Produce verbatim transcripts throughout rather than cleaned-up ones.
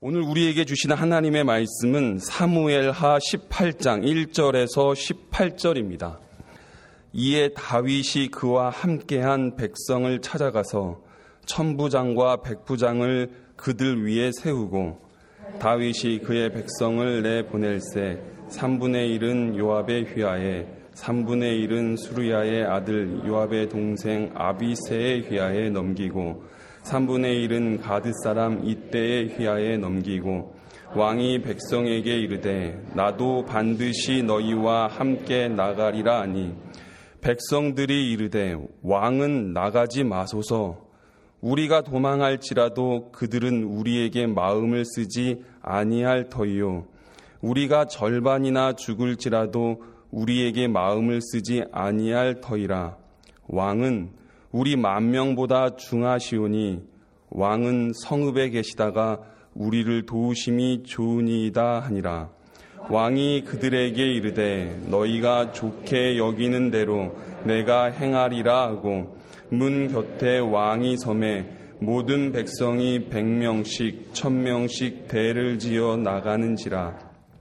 오늘 우리에게 주시는 하나님의 말씀은 사무엘하 십팔 장 일 절에서 십팔 절입니다. 이에 다윗이 그와 함께한 백성을 찾아가서 천부장과 백부장을 그들 위에 세우고 다윗이 그의 백성을 내보낼세 삼분의 일은 요압의 휘하에 삼분의 일은 수르야의 아들 요압의 동생 아비새의 휘하에 넘기고 삼분의 일은 가드 사람 이때의 휘하에 넘기고 왕이 백성에게 이르되 나도 반드시 너희와 함께 나가리라 하니 백성들이 이르되 왕은 나가지 마소서 우리가 도망할지라도 그들은 우리에게 마음을 쓰지 아니할 터이요 우리가 절반이나 죽을지라도 우리에게 마음을 쓰지 아니할 터이라. 왕은 우리 만 명보다 중하시오니 왕은 성읍에 계시다가 우리를 도우심이 좋으니이다 하니라. 왕이 그들에게 이르되 너희가 좋게 여기는 대로 내가 행하리라 하고 문 곁에 왕이 섬에 모든 백성이 백 명씩 천 명씩 대를 지어 나가는지라.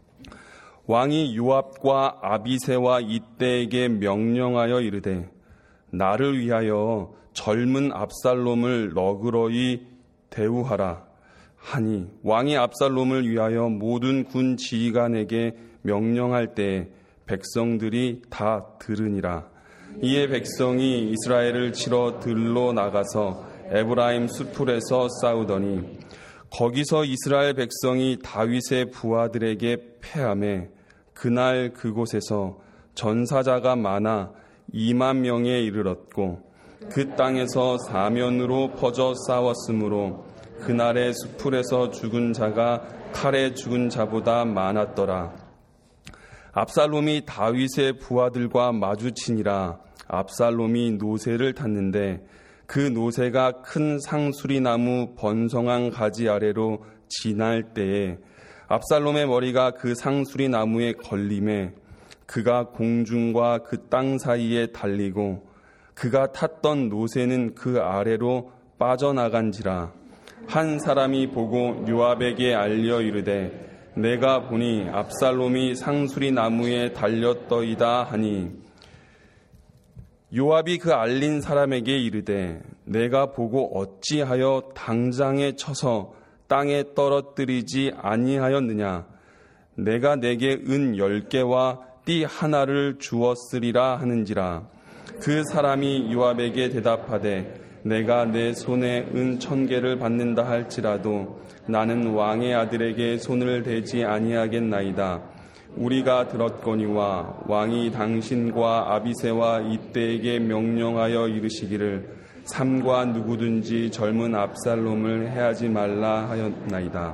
왕이 요압과 아비새와 이때에게 명령하여 이르되 나를 위하여 젊은 압살롬을 너그러이 대우하라 하니 왕이 압살롬을 위하여 모든 군 지휘관에게 명령할 때에 백성들이 다 들으니라. 이에 백성이 이스라엘을 치러 들로 나가서 에브라임 수풀에서 싸우더니 거기서 이스라엘 백성이 다윗의 부하들에게 패하매 그날 그곳에서 전사자가 많아 이만 명에 이르렀고 그 땅에서 사면으로 퍼져 싸웠으므로 그날의 수풀에서 죽은 자가 칼에 죽은 자보다 많았더라. 압살롬이 다윗의 부하들과 마주치니라. 압살롬이 노새를 탔는데 그 노새가 큰 상수리나무 번성한 가지 아래로 지날 때에 압살롬의 머리가 그 상수리나무에 걸림에 그가 공중과 그 땅 사이에 달리고 그가 탔던 노새는 그 아래로 빠져나간지라. 한 사람이 보고 요압에게 알려 이르되 내가 보니 압살롬이 상수리 나무에 달렸더이다 하니 요압이 그 알린 사람에게 이르되 내가 보고 어찌하여 당장에 쳐서 땅에 떨어뜨리지 아니하였느냐. 내가 내게 은 열 개와 띠 하나를 주었으리라 하는지라. 그 사람이 요압에게 대답하되 내가 내 손에 은 천 개를 받는다 할지라도 나는 왕의 아들에게 손을 대지 아니하겠나이다. 우리가 들었거니와 왕이 당신과 아비새와 이때에게 명령하여 이르시기를 삼가 누구든지 젊은 압살롬을 해하지 말라 하였나이다.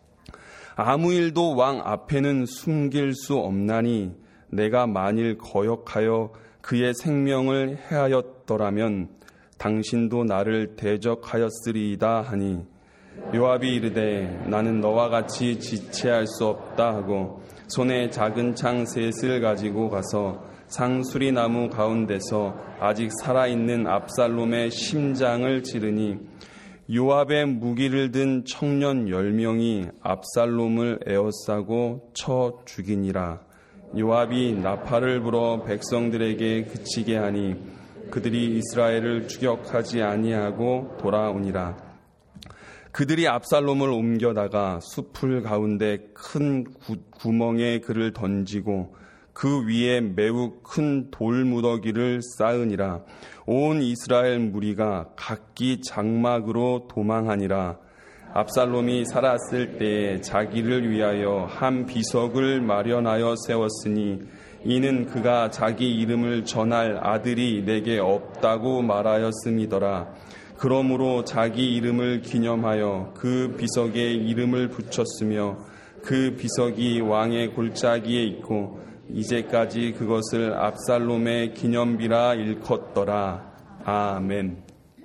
아무 일도 왕 앞에는 숨길 수 없나니 내가 만일 거역하여 그의 생명을 해하였더라면 당신도 나를 대적하였으리이다 하니 요압이 이르되 나는 너와 같이 지체할 수 없다 하고 손에 작은 창 셋을 가지고 가서 상수리 나무 가운데서 아직 살아있는 압살롬의 심장을 찌르니 요압의 무기를 든 청년 열 명이 압살롬을 에워싸고 쳐 죽이니라. 요압이 나팔을 불어 백성들에게 그치게 하니 그들이 이스라엘을 추격하지 아니하고 돌아오니라. 그들이 압살롬을 옮겨다가 수풀 가운데 큰 구, 구멍에 그를 던지고 그 위에 매우 큰 돌무더기를 쌓으니라. 온 이스라엘 무리가 각기 장막으로 도망하니라. 압살롬이 살았을 때에 자기를 위하여 한 비석을 마련하여 세웠으니 이는 그가 자기 이름을 전할 아들이 내게 없다고 말하였음이더라. 그러므로 자기 이름을 기념하여 그 비석에 이름을 붙였으며 그 비석이 왕의 골짜기에 있고 이제까지 그것을 압살롬의 기념비라 일컫더라. 아멘.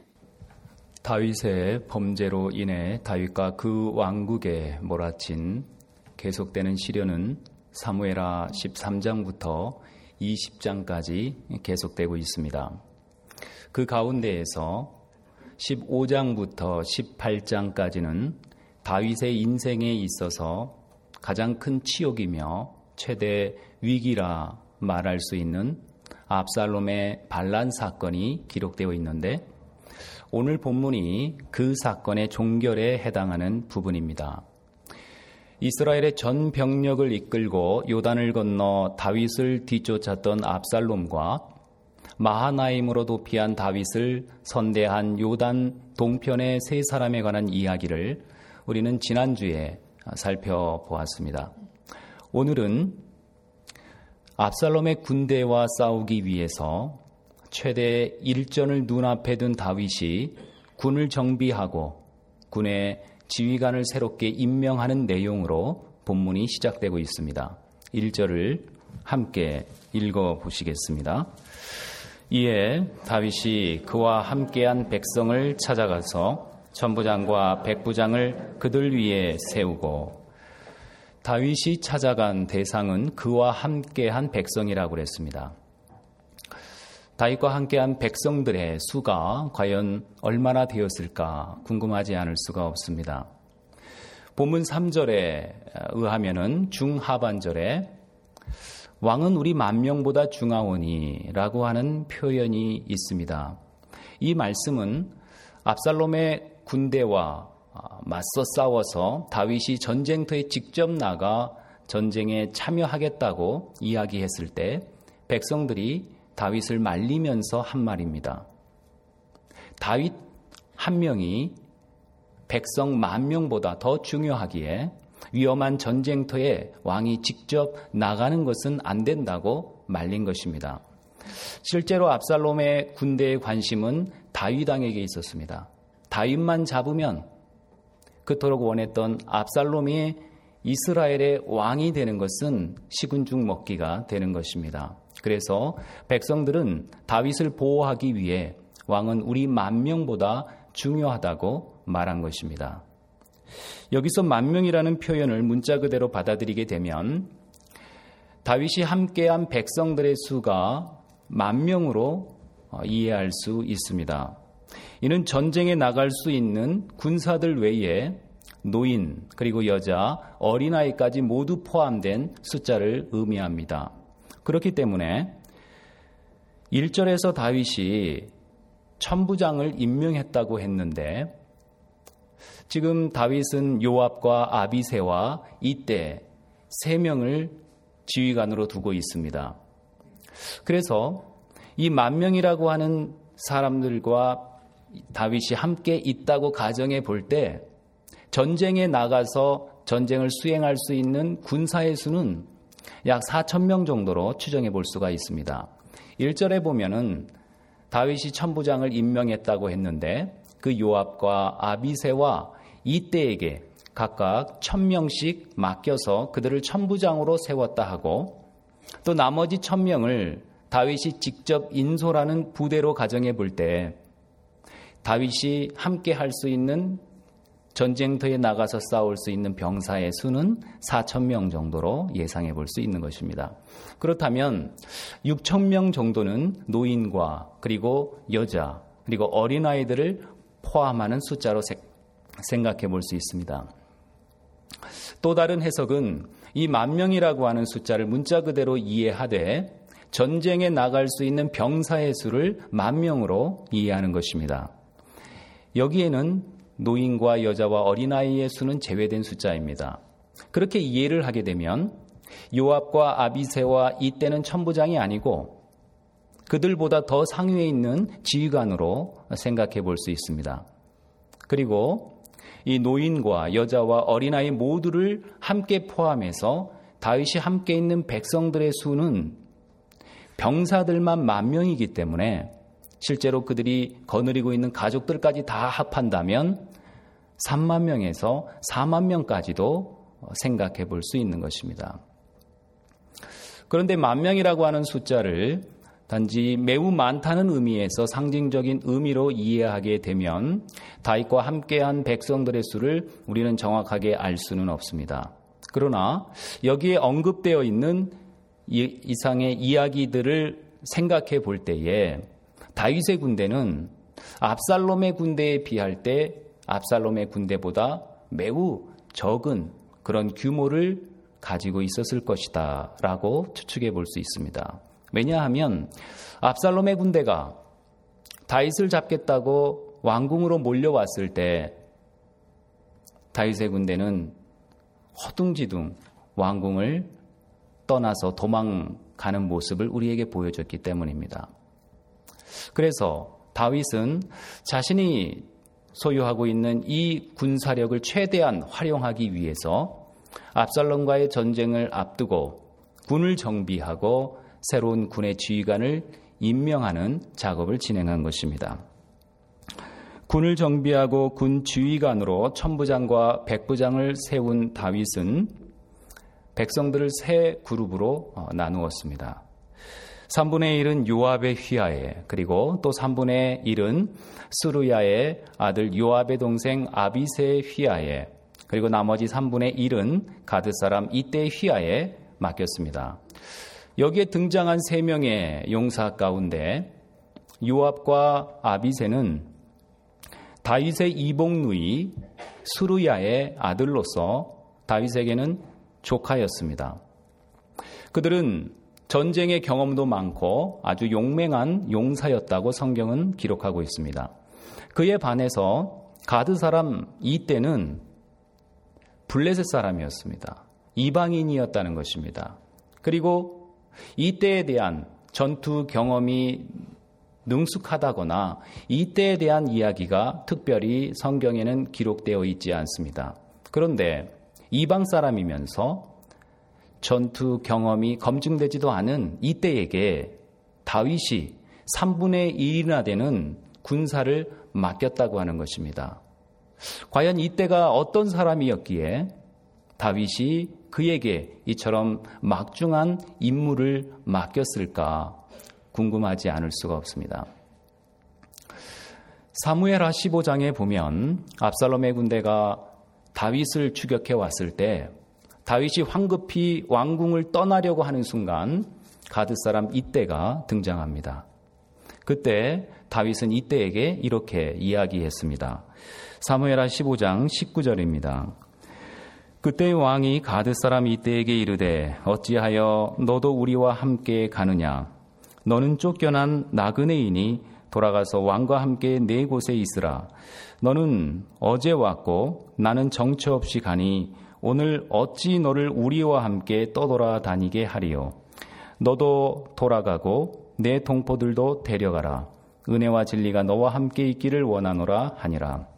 다윗의 범죄로 인해 다윗과 그 왕국에 몰아친 계속되는 시련은 사무엘하 십삼 장부터 이십 장까지 계속되고 있습니다. 그 가운데에서 십오 장부터 십팔 장까지는 다윗의 인생에 있어서 가장 큰 치욕이며 최대 위기라 말할 수 있는 압살롬의 반란 사건이 기록되어 있는데 오늘 본문이 그 사건의 종결에 해당하는 부분입니다. 이스라엘의 전 병력을 이끌고 요단을 건너 다윗을 뒤쫓았던 압살롬과 마하나임으로 도피한 다윗을 선대한 요단 동편의 세 사람에 관한 이야기를 우리는 지난주에 살펴보았습니다. 오늘은 압살롬의 군대와 싸우기 위해서 최대 일전을 눈앞에 둔 다윗이 군을 정비하고 군의 지휘관을 새롭게 임명하는 내용으로 본문이 시작되고 있습니다. 일 절을 함께 읽어보시겠습니다. 이에 다윗이 그와 함께한 백성을 찾아가서 천부장과 백부장을 그들 위에 세우고, 다윗이 찾아간 대상은 그와 함께한 백성이라고 그랬습니다. 다윗과 함께한 백성들의 수가 과연 얼마나 되었을까 궁금하지 않을 수가 없습니다. 본문 삼 절에 의하면은 중하반절에 왕은 우리 만 명보다 중하오니 라고 하는 표현이 있습니다. 이 말씀은 압살롬의 군대와 맞서 싸워서 다윗이 전쟁터에 직접 나가 전쟁에 참여하겠다고 이야기했을 때 백성들이 다윗을 말리면서 한 말입니다. 다윗 한 명이 백성 만 명보다 더 중요하기에 위험한 전쟁터에 왕이 직접 나가는 것은 안 된다고 말린 것입니다. 실제로 압살롬의 군대의 관심은 다윗 왕에게 있었습니다. 다윗만 잡으면 그토록 원했던 압살롬이 이스라엘의 왕이 되는 것은 식은죽 먹기가 되는 것입니다. 그래서 백성들은 다윗을 보호하기 위해 왕은 우리 만 명보다 중요하다고 말한 것입니다. 여기서 만 명이라는 표현을 문자 그대로 받아들이게 되면 다윗이 함께한 백성들의 수가 만 명으로 이해할 수 있습니다. 이는 전쟁에 나갈 수 있는 군사들 외에 노인, 그리고 여자, 어린아이까지 모두 포함된 숫자를 의미합니다. 그렇기 때문에 일 절에서 다윗이 천부장을 임명했다고 했는데 지금 다윗은 요압과 아비새와 이때 세 명을 지휘관으로 두고 있습니다. 그래서 이 만 명이라고 하는 사람들과 다윗이 함께 있다고 가정해 볼 때 전쟁에 나가서 전쟁을 수행할 수 있는 군사의 수는 약 사천 명 정도로 추정해 볼 수가 있습니다. 일 절에 보면은 다윗이 천부장을 임명했다고 했는데 그 요압과 아비새와 이때에게 각각 천 명씩 맡겨서 그들을 천부장으로 세웠다 하고, 또 나머지 천 명을 다윗이 직접 인솔하는 부대로 가정해 볼 때 다윗이 함께 할 수 있는 전쟁터에 나가서 싸울 수 있는 병사의 수는 사천 명 정도로 예상해 볼 수 있는 것입니다. 그렇다면 육천 명 정도는 노인과 그리고 여자 그리고 어린아이들을 포함하는 숫자로 생각해 볼 수 있습니다. 또 다른 해석은 이 만 명이라고 하는 숫자를 문자 그대로 이해하되 전쟁에 나갈 수 있는 병사의 수를 만 명으로 이해하는 것입니다. 여기에는 노인과 여자와 어린아이의 수는 제외된 숫자입니다. 그렇게 이해를 하게 되면 요압과 아비새와 이때는 천부장이 아니고 그들보다 더 상위에 있는 지휘관으로 생각해 볼 수 있습니다. 그리고 이 노인과 여자와 어린아이 모두를 함께 포함해서 다윗이 함께 있는 백성들의 수는 병사들만 만 명이기 때문에 실제로 그들이 거느리고 있는 가족들까지 다 합한다면 삼만 명에서 사만 명까지도 생각해 볼 수 있는 것입니다. 그런데 만 명이라고 하는 숫자를 단지 매우 많다는 의미에서 상징적인 의미로 이해하게 되면 다윗과 함께한 백성들의 수를 우리는 정확하게 알 수는 없습니다. 그러나 여기에 언급되어 있는 이 이상의 이야기들을 생각해 볼 때에 다윗의 군대는 압살롬의 군대에 비할 때 압살롬의 군대보다 매우 적은 그런 규모를 가지고 있었을 것이다 라고 추측해 볼 수 있습니다. 왜냐하면 압살롬의 군대가 다윗을 잡겠다고 왕궁으로 몰려왔을 때 다윗의 군대는 허둥지둥 왕궁을 떠나서 도망가는 모습을 우리에게 보여줬기 때문입니다. 그래서 다윗은 자신이 소유하고 있는 이 군사력을 최대한 활용하기 위해서 압살롬과의 전쟁을 앞두고 군을 정비하고 새로운 군의 지휘관을 임명하는 작업을 진행한 것입니다. 군을 정비하고 군 지휘관으로 천부장과 백부장을 세운 다윗은 백성들을 세 그룹으로 나누었습니다. 삼분의 일은 요압의 휘하에, 그리고 또 삼분의 일은 스루야의 아들 요압의 동생 아비새의 휘하에, 그리고 나머지 삼분의 일은 가드 사람 이때의 휘하에 맡겼습니다. 여기에 등장한 세 명의 용사 가운데 요압과 아비새는 다윗의 이복누이 스루야의 아들로서 다윗에게는 조카였습니다. 그들은 전쟁의 경험도 많고 아주 용맹한 용사였다고 성경은 기록하고 있습니다. 그에 반해서 가드 사람 이때는 블레셋 사람이었습니다. 이방인이었다는 것입니다. 그리고 이때에 대한 전투 경험이 능숙하다거나 이때에 대한 이야기가 특별히 성경에는 기록되어 있지 않습니다. 그런데 이방 사람이면서 전투 경험이 검증되지도 않은 이때에게 다윗이 삼분의 일이나 되는 군사를 맡겼다고 하는 것입니다. 과연 이때가 어떤 사람이었기에 다윗이 그에게 이처럼 막중한 임무를 맡겼을까 궁금하지 않을 수가 없습니다. 사무엘하 십오 장에 보면 압살롬의 군대가 다윗을 추격해 왔을 때 다윗이 황급히 왕궁을 떠나려고 하는 순간 가드 사람 이때가 등장합니다. 그때 다윗은 이때에게 이렇게 이야기했습니다. 사무엘하 십오 장 십구 절입니다. 그때 왕이 가드 사람 이때에게 이르되 어찌하여 너도 우리와 함께 가느냐? 너는 쫓겨난 나그네이니 돌아가서 왕과 함께 네 곳에 있으라. 너는 어제 왔고 나는 정처 없이 가니 오늘 어찌 너를 우리와 함께 떠돌아다니게 하리요. 너도 돌아가고 내 동포들도 데려가라. 은혜와 진리가 너와 함께 있기를 원하노라 하니라.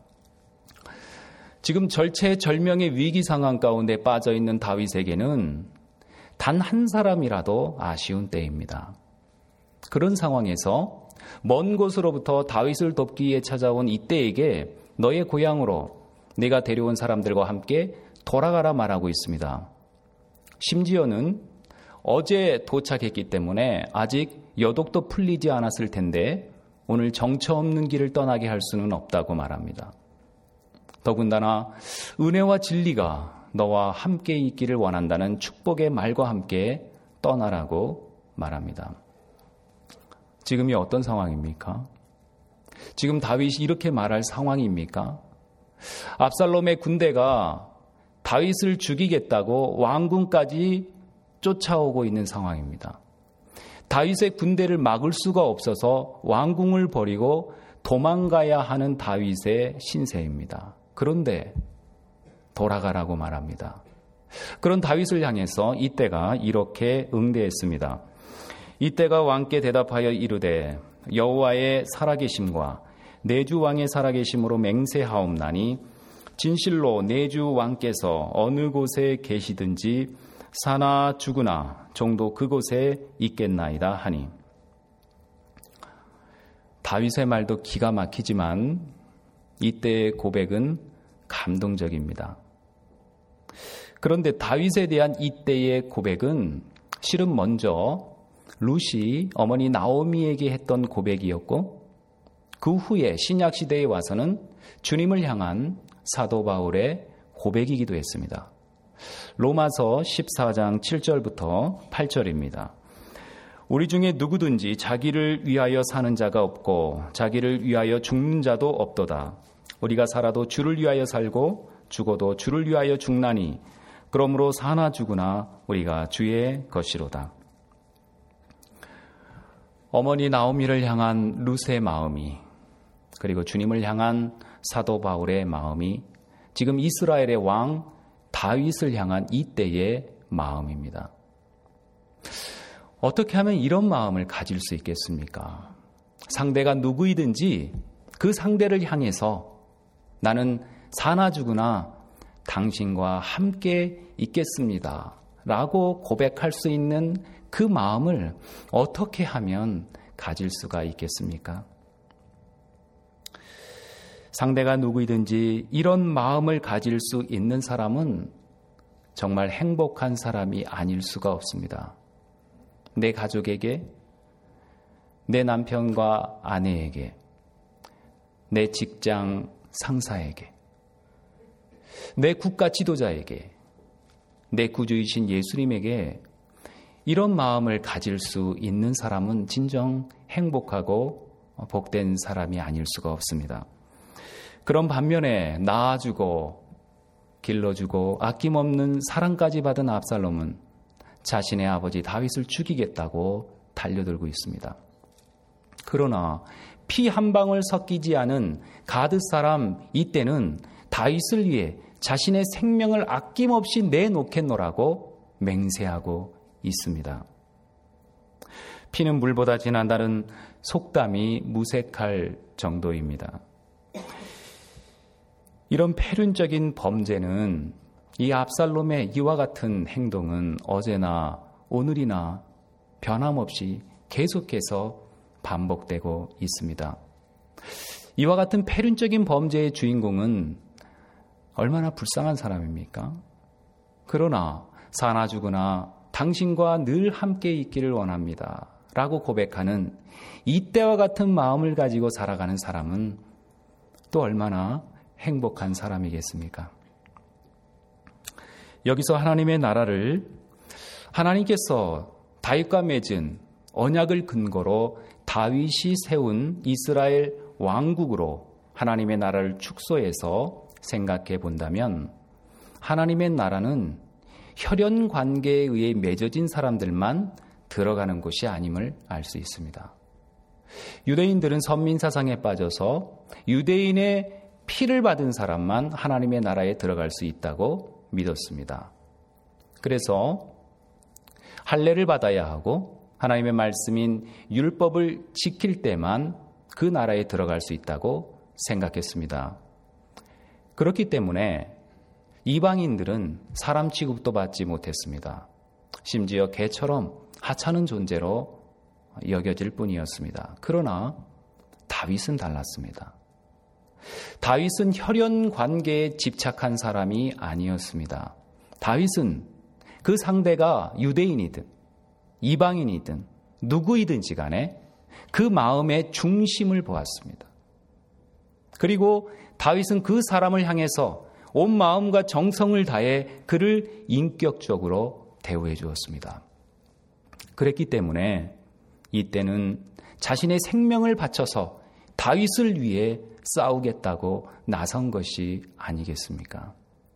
지금 절체절명의 위기 상황 가운데 빠져있는 다윗에게는 단 한 사람이라도 아쉬운 때입니다. 그런 상황에서 먼 곳으로부터 다윗을 돕기 위해 찾아온 이때에게 너의 고향으로 내가 데려온 사람들과 함께 돌아가라 말하고 있습니다. 심지어는 어제 도착했기 때문에 아직 여독도 풀리지 않았을 텐데 오늘 정처 없는 길을 떠나게 할 수는 없다고 말합니다. 더군다나 은혜와 진리가 너와 함께 있기를 원한다는 축복의 말과 함께 떠나라고 말합니다. 지금이 어떤 상황입니까? 지금 다윗이 이렇게 말할 상황입니까? 압살롬의 군대가 다윗을 죽이겠다고 왕궁까지 쫓아오고 있는 상황입니다. 다윗의 군대를 막을 수가 없어서 왕궁을 버리고 도망가야 하는 다윗의 신세입니다. 그런데 돌아가라고 말합니다. 그런 다윗을 향해서 이때가 이렇게 응대했습니다. 이때가 왕께 대답하여 이르되 여호와의 살아계심과 내주 왕의 살아계심으로 맹세하옵나니 진실로 내주 왕께서 어느 곳에 계시든지 사나 죽으나 종도 그곳에 있겠나이다 하니. 다윗의 말도 기가 막히지만 이때의 고백은 감동적입니다. 그런데 다윗에 대한 이때의 고백은 실은 먼저 룻이 어머니 나오미에게 했던 고백이었고 그 후에 신약시대에 와서는 주님을 향한 사도 바울의 고백이기도 했습니다. 로마서 십사 장 칠 절부터 팔 절입니다. 우리 중에 누구든지 자기를 위하여 사는 자가 없고 자기를 위하여 죽는 자도 없도다. 우리가 살아도 주를 위하여 살고 죽어도 주를 위하여 죽나니 그러므로 사나 죽으나 우리가 주의 것이로다. 어머니 나오미를 향한 룻의 마음이, 그리고 주님을 향한 사도 바울의 마음이 지금 이스라엘의 왕 다윗을 향한 이때의 마음입니다. 어떻게 하면 이런 마음을 가질 수 있겠습니까? 상대가 누구이든지 그 상대를 향해서 나는 사나 죽으나 당신과 함께 있겠습니다 라고 고백할 수 있는 그 마음을 어떻게 하면 가질 수가 있겠습니까? 상대가 누구이든지 이런 마음을 가질 수 있는 사람은 정말 행복한 사람이 아닐 수가 없습니다. 내 가족에게, 내 남편과 아내에게, 내 직장 상사에게, 내 국가 지도자에게, 내 구주이신 예수님에게 이런 마음을 가질 수 있는 사람은 진정 행복하고 복된 사람이 아닐 수가 없습니다. 그런 반면에 낳아주고 길러주고 아낌없는 사랑까지 받은 압살롬은 자신의 아버지 다윗을 죽이겠다고 달려들고 있습니다. 그러나 피 한 방울 섞이지 않은 가드 사람 이때는 다윗을 위해 자신의 생명을 아낌없이 내놓겠노라고 맹세하고 있습니다. 피는 물보다 진하다는 속담이 무색할 정도입니다. 이런 패륜적인 범죄는, 이 압살롬의 이와 같은 행동은 어제나 오늘이나 변함없이 계속해서 반복되고 있습니다. 이와 같은 패륜적인 범죄의 주인공은 얼마나 불쌍한 사람입니까? 그러나 사나 죽으나 당신과 늘 함께 있기를 원합니다 라고 고백하는 이때와 같은 마음을 가지고 살아가는 사람은 또 얼마나 행복한 사람이겠습니까? 여기서 하나님의 나라를 하나님께서 다윗과 맺은 언약을 근거로 다윗이 세운 이스라엘 왕국으로 하나님의 나라를 축소해서 생각해 본다면 하나님의 나라는 혈연 관계에 의해 맺어진 사람들만 들어가는 곳이 아님을 알 수 있습니다. 유대인들은 선민 사상에 빠져서 유대인의 피를 받은 사람만 하나님의 나라에 들어갈 수 있다고 믿었습니다. 그래서 할례를 받아야 하고 하나님의 말씀인 율법을 지킬 때만 그 나라에 들어갈 수 있다고 생각했습니다. 그렇기 때문에 이방인들은 사람 취급도 받지 못했습니다. 심지어 개처럼 하찮은 존재로 여겨질 뿐이었습니다. 그러나 다윗은 달랐습니다. 다윗은 혈연 관계에 집착한 사람이 아니었습니다. 다윗은 그 상대가 유대인이든 이방인이든 누구이든지 간에 그 마음의 중심을 보았습니다. 그리고 다윗은 그 사람을 향해서 온 마음과 정성을 다해 그를 인격적으로 대우해 주었습니다. 그랬기 때문에 이때는 자신의 생명을 바쳐서 다윗을 위해 싸우겠다고 나선 것이 아니겠습니까?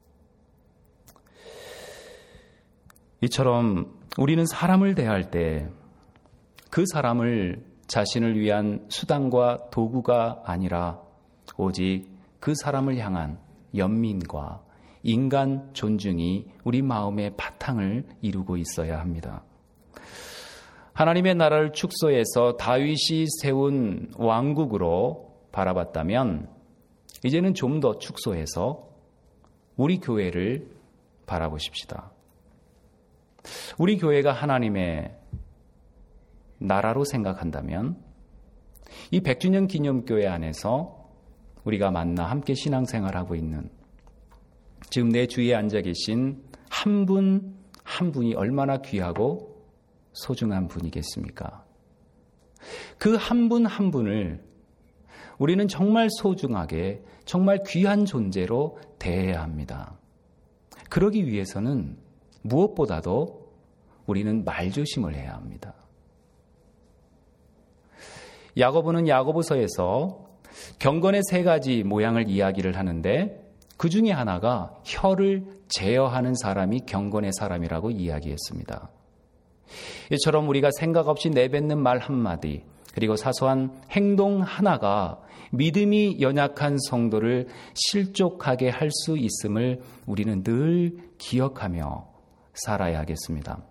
이처럼 우리는 사람을 대할 때 그 사람을 자신을 위한 수단과 도구가 아니라 오직 그 사람을 향한 연민과 인간 존중이 우리 마음의 바탕을 이루고 있어야 합니다. 하나님의 나라를 축소해서 다윗이 세운 왕국으로 바라봤다면 이제는 좀 더 축소해서 우리 교회를 바라보십시다. 우리 교회가 하나님의 나라로 생각한다면 이 백 주년 기념교회 안에서 우리가 만나 함께 신앙생활하고 있는 지금 내 주위에 앉아 계신 한 분 한 분이 얼마나 귀하고 소중한 분이겠습니까? 그 한 분 한 분을 우리는 정말 소중하게 정말 귀한 존재로 대해야 합니다. 그러기 위해서는 무엇보다도 우리는 말조심을 해야 합니다. 야고보는 야고보서에서 경건의 세 가지 모양을 이야기를 하는데 그 중에 하나가 혀를 제어하는 사람이 경건의 사람이라고 이야기했습니다. 이처럼 우리가 생각 없이 내뱉는 말 한마디, 그리고 사소한 행동 하나가 믿음이 연약한 성도를 실족하게 할 수 있음을 우리는 늘 기억하며 살아야 하겠습니다.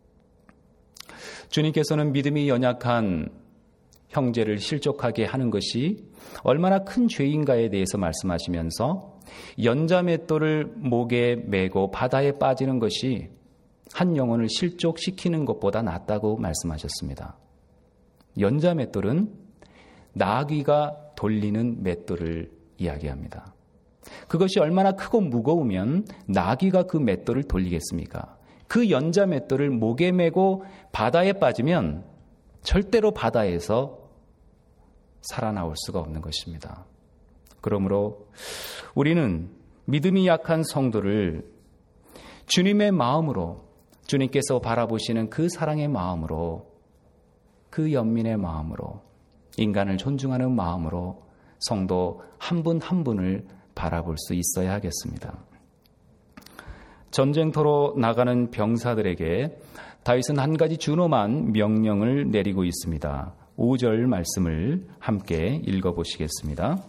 주님께서는 믿음이 연약한 형제를 실족하게 하는 것이 얼마나 큰 죄인가에 대해서 말씀하시면서 연자맷돌을 목에 메고 바다에 빠지는 것이 한 영혼을 실족시키는 것보다 낫다고 말씀하셨습니다. 연자맷돌은 나귀가 돌리는 맷돌을 이야기합니다. 그것이 얼마나 크고 무거우면 나귀가 그 맷돌을 돌리겠습니까? 그 연자맷돌을 목에 메고 바다에 빠지면 절대로 바다에서 살아나올 수가 없는 것입니다. 그러므로 우리는 믿음이 약한 성도를 주님의 마음으로, 주님께서 바라보시는 그 사랑의 마음으로, 그 연민의 마음으로, 인간을 존중하는 마음으로 성도 한 분 한 분을 바라볼 수 있어야 하겠습니다. 전쟁터로 나가는 병사들에게 다윗은 한 가지 준엄한 명령을 내리고 있습니다. 오 절 말씀을 함께 읽어보시겠습니다.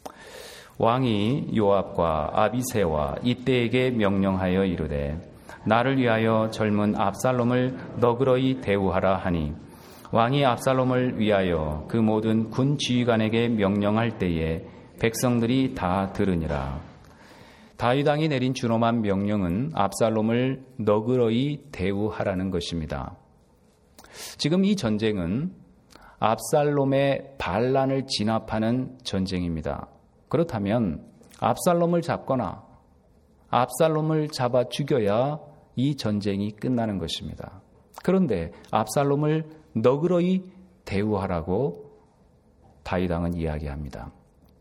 왕이 요압과 아비새와 이때에게 명령하여 이르되 나를 위하여 젊은 압살롬을 너그러이 대우하라 하니 왕이 압살롬을 위하여 그 모든 군 지휘관에게 명령할 때에 백성들이 다 들으니라. 다윗 왕이 내린 준엄한 명령은 압살롬을 너그러이 대우하라는 것입니다. 지금 이 전쟁은 압살롬의 반란을 진압하는 전쟁입니다. 그렇다면 압살롬을 잡거나 압살롬을 잡아 죽여야 이 전쟁이 끝나는 것입니다. 그런데 압살롬을 너그러이 대우하라고 다윗 왕은 이야기합니다.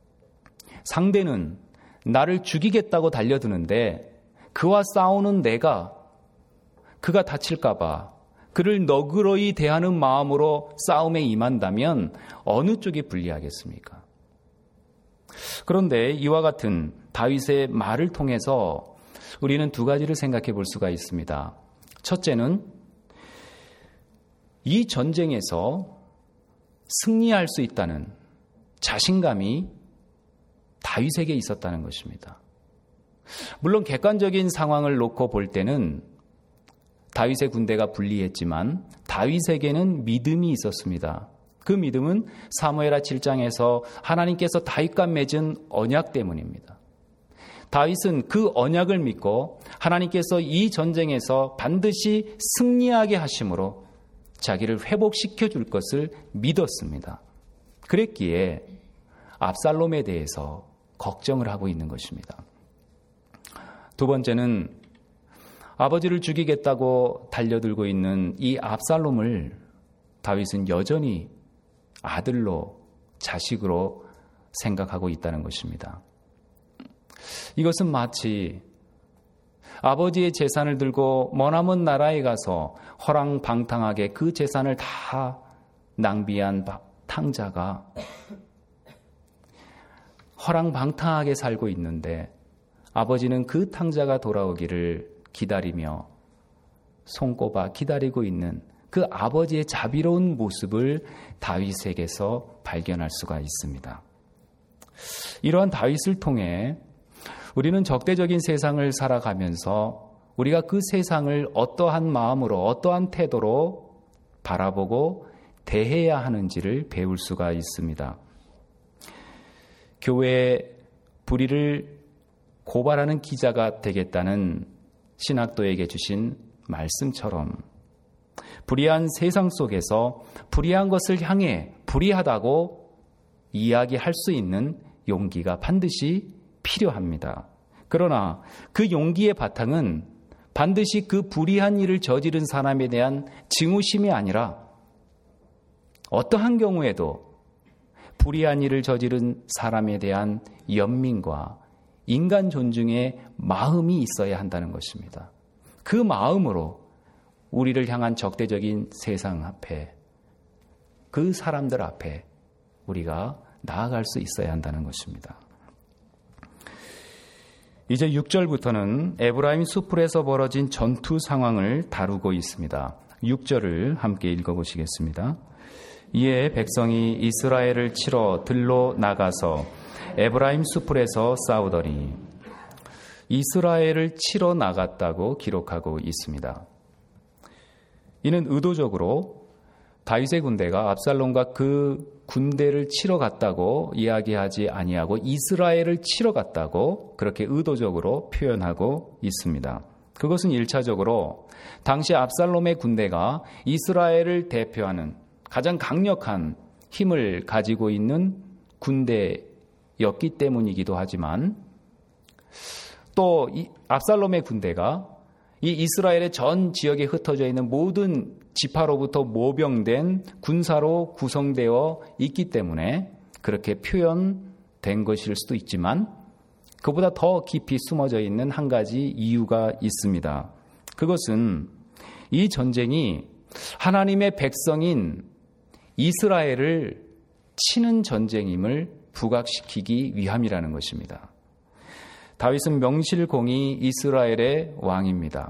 상대는 나를 죽이겠다고 달려드는데 그와 싸우는 내가 그가 다칠까 봐 그를 너그러이 대하는 마음으로 싸움에 임한다면 어느 쪽이 불리하겠습니까? 그런데 이와 같은 다윗의 말을 통해서 우리는 두 가지를 생각해 볼 수가 있습니다. 첫째는 이 전쟁에서 승리할 수 있다는 자신감이 다윗에게 있었다는 것입니다. 물론 객관적인 상황을 놓고 볼 때는 다윗의 군대가 불리했지만 다윗에게는 믿음이 있었습니다. 그 믿음은 사무엘하 칠 장에서 하나님께서 다윗과 맺은 언약 때문입니다. 다윗은 그 언약을 믿고 하나님께서 이 전쟁에서 반드시 승리하게 하심으로 자기를 회복시켜 줄 것을 믿었습니다. 그랬기에 압살롬에 대해서 걱정을 하고 있는 것입니다. 두 번째는 아버지를 죽이겠다고 달려들고 있는 이 압살롬을 다윗은 여전히 아들로, 자식으로 생각하고 있다는 것입니다. 이것은 마치 아버지의 재산을 들고 머나먼 나라에 가서 허랑방탕하게 그 재산을 다 낭비한 탕자가 허랑방탕하게 살고 있는데 아버지는 그 탕자가 돌아오기를 기다리며 손꼽아 기다리고 있는 그 아버지의 자비로운 모습을 다윗에게서 발견할 수가 있습니다. 이러한 다윗을 통해 우리는 적대적인 세상을 살아가면서 우리가 그 세상을 어떠한 마음으로, 어떠한 태도로 바라보고 대해야 하는지를 배울 수가 있습니다. 교회의 불의를 고발하는 기자가 되겠다는 신학도에게 주신 말씀처럼 불의한 세상 속에서 불의한 것을 향해 불의하다고 이야기할 수 있는 용기가 반드시 필요합니다. 그러나 그 용기의 바탕은 반드시 그 불의한 일을 저지른 사람에 대한 증오심이 아니라 어떠한 경우에도 불의한 일을 저지른 사람에 대한 연민과 인간 존중의 마음이 있어야 한다는 것입니다. 그 마음으로 우리를 향한 적대적인 세상 앞에, 그 사람들 앞에 우리가 나아갈 수 있어야 한다는 것입니다. 이제 육 절부터는 에브라임 수풀에서 벌어진 전투 상황을 다루고 있습니다. 육 절을 함께 읽어보시겠습니다. 이에 백성이 이스라엘을 치러 들로 나가서 에브라임 수풀에서 싸우더니, 이스라엘을 치러 나갔다고 기록하고 있습니다. 이는 의도적으로 다윗의 군대가 압살롬과 그 군대를 치러 갔다고 이야기하지 아니하고 이스라엘을 치러 갔다고 그렇게 의도적으로 표현하고 있습니다. 그것은 일차적으로 당시 압살롬의 군대가 이스라엘을 대표하는 가장 강력한 힘을 가지고 있는 군대였기 때문이기도 하지만, 또 이 압살롬의 군대가 이 이스라엘의 전 지역에 흩어져 있는 모든 지파로부터 모병된 군사로 구성되어 있기 때문에 그렇게 표현된 것일 수도 있지만, 그보다 더 깊이 숨어져 있는 한 가지 이유가 있습니다. 그것은 이 전쟁이 하나님의 백성인 이스라엘을 치는 전쟁임을 부각시키기 위함이라는 것입니다. 다윗은 명실공히 이스라엘의 왕입니다.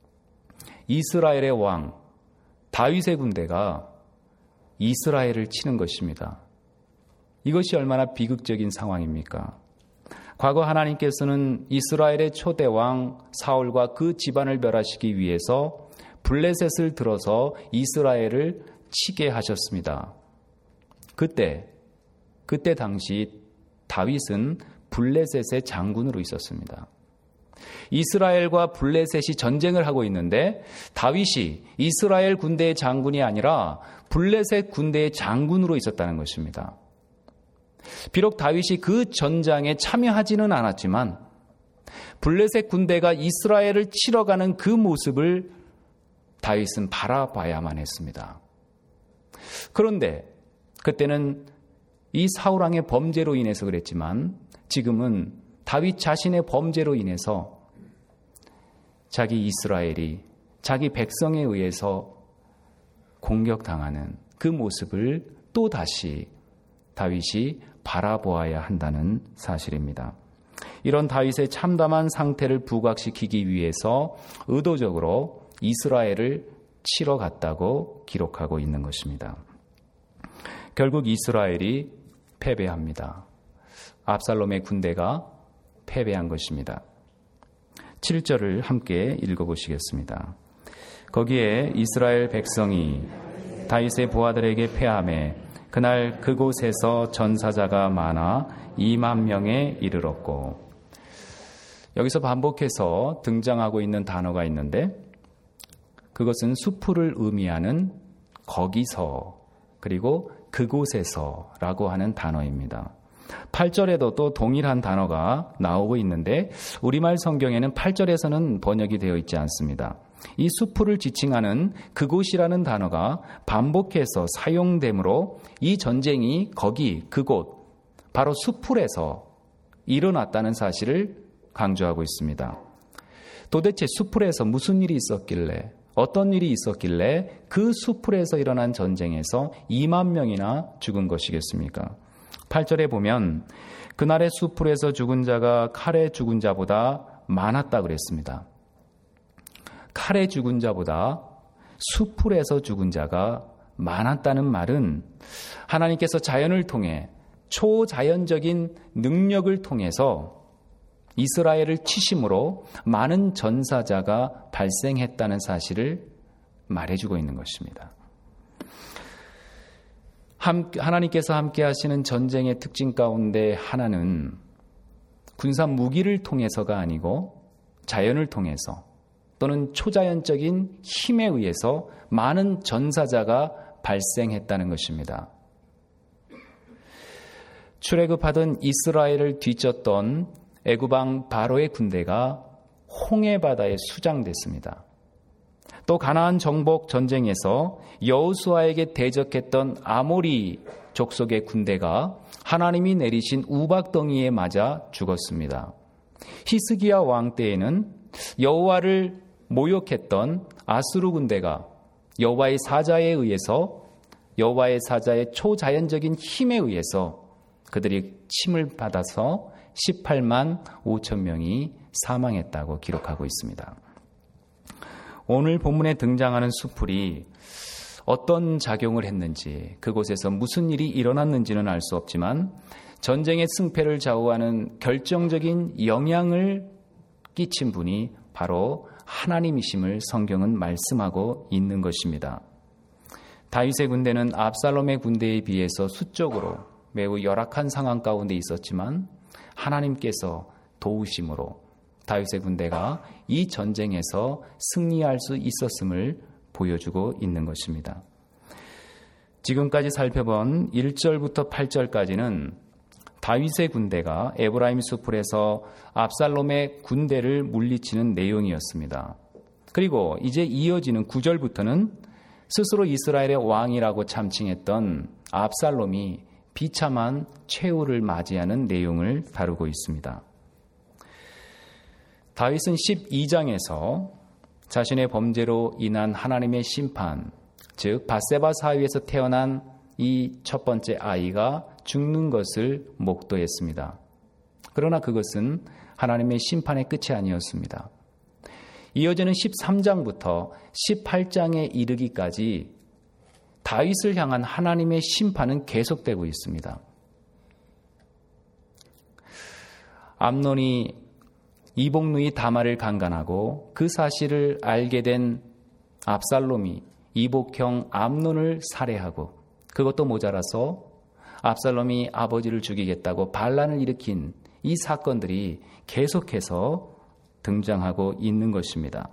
이스라엘의 왕, 다윗의 군대가 이스라엘을 치는 것입니다. 이것이 얼마나 비극적인 상황입니까? 과거 하나님께서는 이스라엘의 초대 왕 사울과 그 집안을 멸하시기 위해서 블레셋을 들어서 이스라엘을 치게 하셨습니다. 그때, 그때 당시 다윗은 블레셋의 장군으로 있었습니다. 이스라엘과 블레셋이 전쟁을 하고 있는데 다윗이 이스라엘 군대의 장군이 아니라 블레셋 군대의 장군으로 있었다는 것입니다. 비록 다윗이 그 전장에 참여하지는 않았지만 블레셋 군대가 이스라엘을 치러 가는 그 모습을 다윗은 바라봐야만 했습니다. 그런데 그때는 이 사울왕의 범죄로 인해서 그랬지만, 지금은 다윗 자신의 범죄로 인해서 자기 이스라엘이 자기 백성에 의해서 공격당하는 그 모습을 또 다시 다윗이 바라보아야 한다는 사실입니다. 이런 다윗의 참담한 상태를 부각시키기 위해서 의도적으로 이스라엘을 치러 갔다고 기록하고 있는 것입니다. 결국 이스라엘이 패배합니다. 압살롬의 군대가 패배한 것입니다. 칠 절을 함께 읽어보시겠습니다. 거기에 이스라엘 백성이 다윗의 부하들에게 패하매 그날 그곳에서 전사자가 많아 이만 명에 이르렀고, 여기서 반복해서 등장하고 있는 단어가 있는데 그것은 수풀을 의미하는 거기서 그리고 그곳에서라고 하는 단어입니다. 팔 절에도 또 동일한 단어가 나오고 있는데 우리말 성경에는 팔 절에서는 번역이 되어 있지 않습니다. 이 수풀을 지칭하는 그곳이라는 단어가 반복해서 사용되므로 이 전쟁이 거기, 그곳, 바로 수풀에서 일어났다는 사실을 강조하고 있습니다. 도대체 수풀에서 무슨 일이 있었길래, 어떤 일이 있었길래 그 수풀에서 일어난 전쟁에서 이만 명이나 죽은 것이겠습니까? 팔 절에 보면 그날의 수풀에서 죽은 자가 칼에 죽은 자보다 많았다 그랬습니다. 칼에 죽은 자보다 수풀에서 죽은 자가 많았다는 말은 하나님께서 자연을 통해 초자연적인 능력을 통해서 이스라엘을 치심으로 많은 전사자가 발생했다는 사실을 말해주고 있는 것입니다. 하나님께서 함께 하시는 전쟁의 특징 가운데 하나는 군사 무기를 통해서가 아니고 자연을 통해서 또는 초자연적인 힘에 의해서 많은 전사자가 발생했다는 것입니다. 출애굽하던 이스라엘을 뒤쫓던 애굽왕 바로의 군대가 홍해바다에 수장됐습니다. 또 가나안 정복 전쟁에서 여호수아에게 대적했던 아모리 족속의 군대가 하나님이 내리신 우박덩이에 맞아 죽었습니다. 히스기야 왕 때에는 여호와를 모욕했던 아수르 군대가 여호와의 사자에 의해서 여호와의 사자의 초자연적인 힘에 의해서 그들이 침을 받아서 십팔만 오천 명이 사망했다고 기록하고 있습니다. 오늘 본문에 등장하는 수풀이 어떤 작용을 했는지, 그곳에서 무슨 일이 일어났는지는 알 수 없지만 전쟁의 승패를 좌우하는 결정적인 영향을 끼친 분이 바로 하나님이심을 성경은 말씀하고 있는 것입니다. 다윗의 군대는 압살롬의 군대에 비해서 수적으로 매우 열악한 상황 가운데 있었지만 하나님께서 도우심으로 다윗의 군대가 이 전쟁에서 승리할 수 있었음을 보여주고 있는 것입니다. 지금까지 살펴본 일 절부터 팔 절까지는 다윗의 군대가 에브라임 수풀에서 압살롬의 군대를 물리치는 내용이었습니다. 그리고 이제 이어지는 구 절부터는 스스로 이스라엘의 왕이라고 참칭했던 압살롬이 비참한 최후를 맞이하는 내용을 다루고 있습니다. 다윗은 십이 장에서 자신의 범죄로 인한 하나님의 심판, 즉 밧세바 사위에서 태어난 이 첫 번째 아이가 죽는 것을 목도했습니다. 그러나 그것은 하나님의 심판의 끝이 아니었습니다. 이어지는 십삼 장부터 십팔 장에 이르기까지 다윗을 향한 하나님의 심판은 계속되고 있습니다. 암논이 이복누이 다말을 강간하고 그 사실을 알게 된 압살롬이 이복형 암논을 살해하고, 그것도 모자라서 압살롬이 아버지를 죽이겠다고 반란을 일으킨 이 사건들이 계속해서 등장하고 있는 것입니다.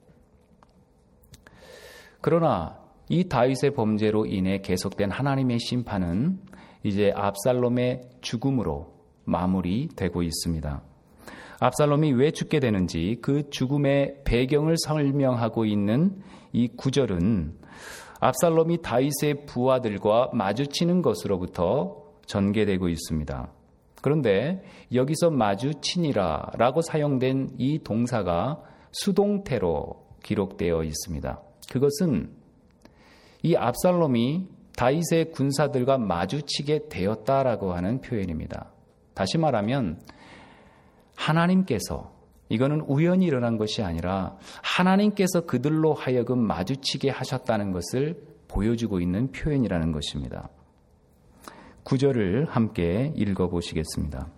그러나 이 다윗의 범죄로 인해 계속된 하나님의 심판은 이제 압살롬의 죽음으로 마무리되고 있습니다. 압살롬이 왜 죽게 되는지 그 죽음의 배경을 설명하고 있는 이 구절은 압살롬이 다윗의 부하들과 마주치는 것으로부터 전개되고 있습니다. 그런데 여기서 마주치니라 라고 사용된 이 동사가 수동태로 기록되어 있습니다. 그것은 이 압살롬이 다윗의 군사들과 마주치게 되었다라고 하는 표현입니다. 다시 말하면 하나님께서, 이거는 우연히 일어난 것이 아니라 하나님께서 그들로 하여금 마주치게 하셨다는 것을 보여주고 있는 표현이라는 것입니다. 구절을 함께 읽어보시겠습니다.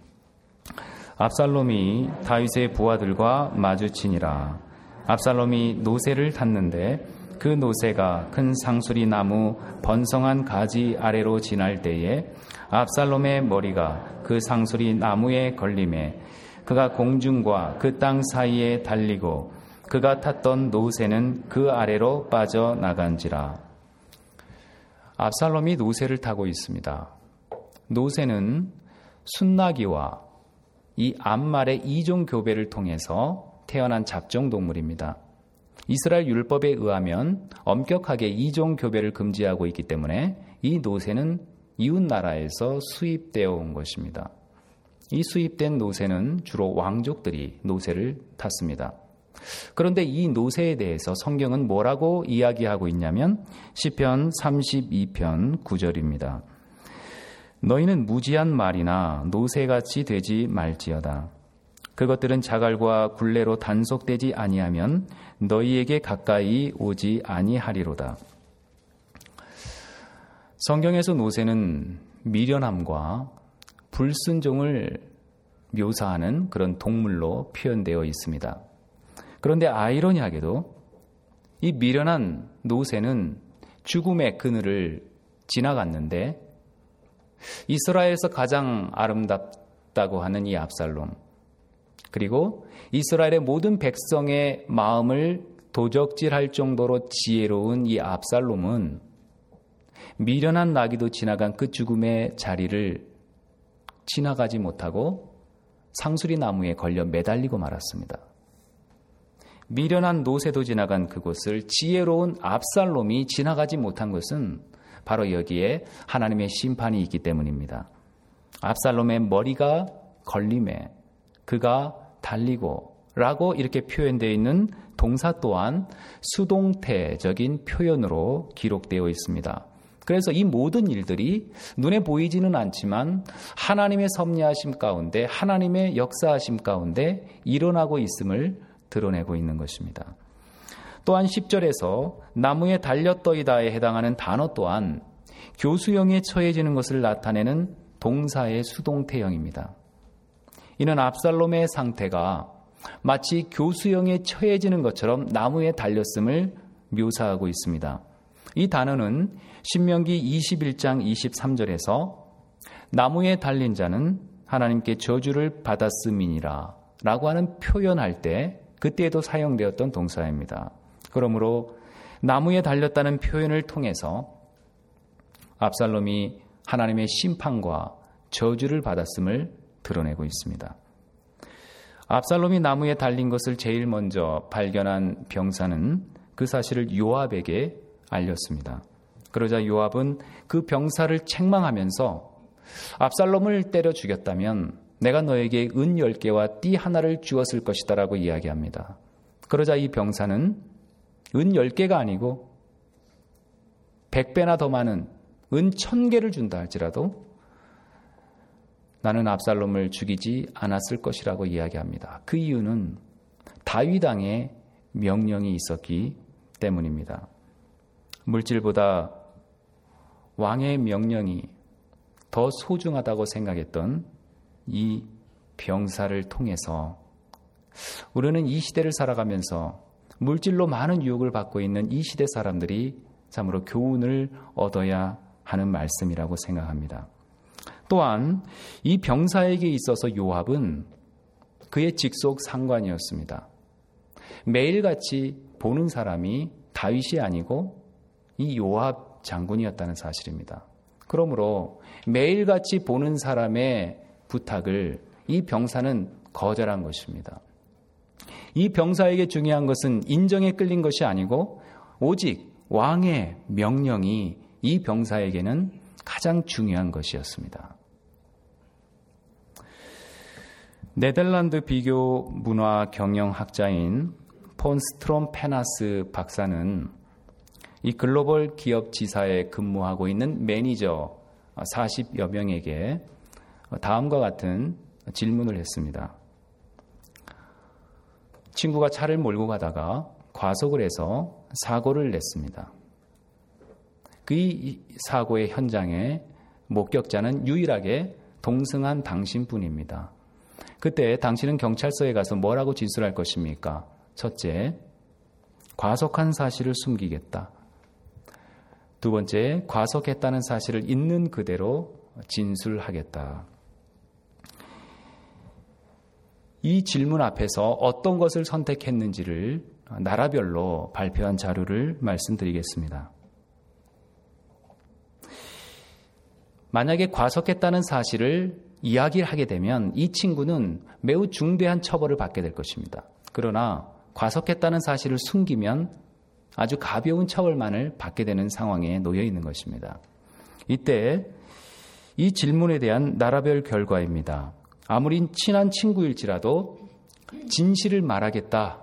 압살롬이 다윗의 부하들과 마주치니라. 압살롬이 노새를 탔는데 그 노새가 큰 상수리 나무 번성한 가지 아래로 지날 때에 압살롬의 머리가 그 상수리 나무에 걸림에 그가 공중과 그 땅 사이에 달리고 그가 탔던 노새는 그 아래로 빠져나간지라. 압살롬이 노새를 타고 있습니다. 노새는 순나기와 이 암말의 이종 교배를 통해서 태어난 잡종 동물입니다. 이스라엘 율법에 의하면 엄격하게 이종 교배를 금지하고 있기 때문에 이 노새는 이웃 나라에서 수입되어 온 것입니다. 이 수입된 노새는 주로 왕족들이 노새를 탔습니다. 그런데 이 노새에 대해서 성경은 뭐라고 이야기하고 있냐면 시편 삼십이 편 구 절입니다. 너희는 무지한 말이나 노새같이 되지 말지어다. 그것들은 자갈과 굴레로 단속되지 아니하면 너희에게 가까이 오지 아니하리로다. 성경에서 노새는 미련함과 불순종을 묘사하는 그런 동물로 표현되어 있습니다. 그런데 아이러니하게도 이 미련한 노새는 죽음의 그늘을 지나갔는데 이스라엘에서 가장 아름답다고 하는 이 압살롬, 그리고 이스라엘의 모든 백성의 마음을 도적질할 정도로 지혜로운 이 압살롬은 미련한 나귀도 지나간 그 죽음의 자리를 지나가지 못하고 상수리 나무에 걸려 매달리고 말았습니다. 미련한 노새도 지나간 그곳을 지혜로운 압살롬이 지나가지 못한 것은 바로 여기에 하나님의 심판이 있기 때문입니다. 압살롬의 머리가 걸림에 그가 달리고 라고 이렇게 표현되어 있는 동사 또한 수동태적인 표현으로 기록되어 있습니다. 그래서 이 모든 일들이 눈에 보이지는 않지만 하나님의 섭리하심 가운데, 하나님의 역사하심 가운데 일어나고 있음을 드러내고 있는 것입니다. 또한 십 절에서 나무에 달렸더이다에 해당하는 단어 또한 교수형에 처해지는 것을 나타내는 동사의 수동태형입니다. 이는 압살롬의 상태가 마치 교수형에 처해지는 것처럼 나무에 달렸음을 묘사하고 있습니다. 이 단어는 신명기 이십일 장 이십삼 절에서 나무에 달린 자는 하나님께 저주를 받았음이니라 라고 하는 표현할 때 그때에도 사용되었던 동사입니다. 그러므로 나무에 달렸다는 표현을 통해서 압살롬이 하나님의 심판과 저주를 받았음을 드러내고 있습니다. 압살롬이 나무에 달린 것을 제일 먼저 발견한 병사는 그 사실을 요압에게 알렸습니다. 그러자 요압은 그 병사를 책망하면서 압살롬을 때려 죽였다면 내가 너에게 은 열 개와 띠 하나를 주었을 것이다 라고 이야기합니다. 그러자 이 병사는 은 열 개가 아니고 백 배나 더 많은 은 천 개를 준다 할지라도 나는 압살롬을 죽이지 않았을 것이라고 이야기합니다. 그 이유는 다윗 왕의 명령이 있었기 때문입니다. 물질보다 왕의 명령이 더 소중하다고 생각했던 이 병사를 통해서 우리는 이 시대를 살아가면서 물질로 많은 유혹을 받고 있는 이 시대 사람들이 참으로 교훈을 얻어야 하는 말씀이라고 생각합니다. 또한 이 병사에게 있어서 요압은 그의 직속 상관이었습니다. 매일같이 보는 사람이 다윗이 아니고 이 요압 장군이었다는 사실입니다. 그러므로 매일같이 보는 사람의 부탁을 이 병사는 거절한 것입니다. 이 병사에게 중요한 것은 인정에 끌린 것이 아니고 오직 왕의 명령이 이 병사에게는 가장 중요한 것이었습니다. 네덜란드 비교 문화 경영학자인 폰 스트롬 페나스 박사는 이 글로벌 기업 지사에 근무하고 있는 매니저 사십여 명에게 다음과 같은 질문을 했습니다. 친구가 차를 몰고 가다가 과속을 해서 사고를 냈습니다. 그 사고의 현장에 목격자는 유일하게 동승한 당신뿐입니다. 그때 당신은 경찰서에 가서 뭐라고 진술할 것입니까? 첫째, 과속한 사실을 숨기겠다. 두 번째, 과속했다는 사실을 있는 그대로 진술하겠다. 이 질문 앞에서 어떤 것을 선택했는지를 나라별로 발표한 자료를 말씀드리겠습니다. 만약에 과속했다는 사실을 이야기하게 되면 이 친구는 매우 중대한 처벌을 받게 될 것입니다. 그러나 과속했다는 사실을 숨기면 아주 가벼운 처벌만을 받게 되는 상황에 놓여 있는 것입니다. 이때 이 질문에 대한 나라별 결과입니다. 아무리 친한 친구일지라도 진실을 말하겠다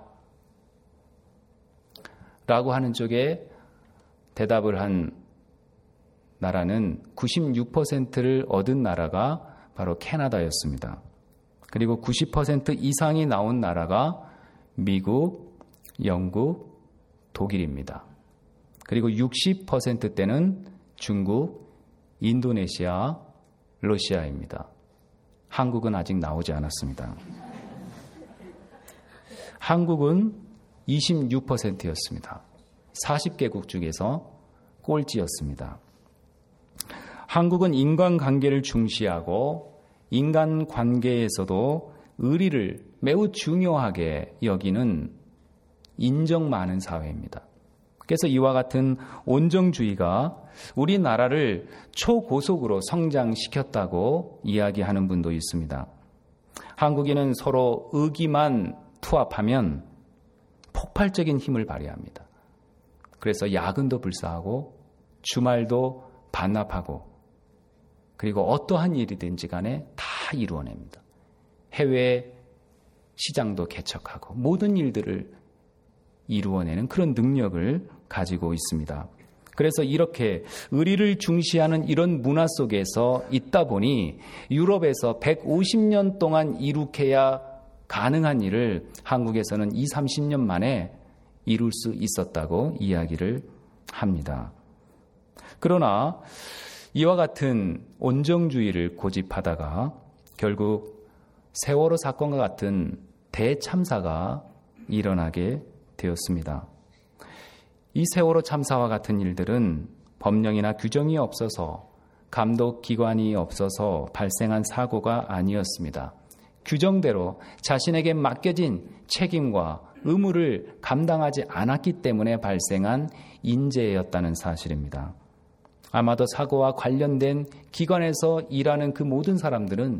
라고 하는 쪽에 대답을 한 나라는 구십육 퍼센트를 얻은 나라가 바로 캐나다였습니다. 그리고 구십 퍼센트 이상이 나온 나라가 미국, 영국, 독일입니다. 그리고 육십 퍼센트대는 중국, 인도네시아, 러시아입니다. 한국은 아직 나오지 않았습니다. 한국은 이십육 퍼센트였습니다. 사십 개국 중에서 꼴찌였습니다. 한국은 인간관계를 중시하고 인간관계에서도 의리를 매우 중요하게 여기는 인정 많은 사회입니다. 그래서 이와 같은 온정주의가 우리나라를 초고속으로 성장시켰다고 이야기하는 분도 있습니다. 한국인은 서로 의기만 투합하면 폭발적인 힘을 발휘합니다. 그래서 야근도 불사하고 주말도 반납하고 그리고 어떠한 일이든지 간에 다 이루어냅니다. 해외 시장도 개척하고 모든 일들을 이루어내는 그런 능력을 가지고 있습니다. 그래서 이렇게 의리를 중시하는 이런 문화 속에서 있다 보니 유럽에서 백오십 년 동안 이룩해야 가능한 일을 한국에서는 이십, 삼십 년 만에 이룰 수 있었다고 이야기를 합니다. 그러나 이와 같은 온정주의를 고집하다가 결국 세월호 사건과 같은 대참사가 일어나게 되었습니다. 이 세월호 참사와 같은 일들은 법령이나 규정이 없어서 감독기관이 없어서 발생한 사고가 아니었습니다. 규정대로 자신에게 맡겨진 책임과 의무를 감당하지 않았기 때문에 발생한 인재였다는 사실입니다. 아마도 사고와 관련된 기관에서 일하는 그 모든 사람들은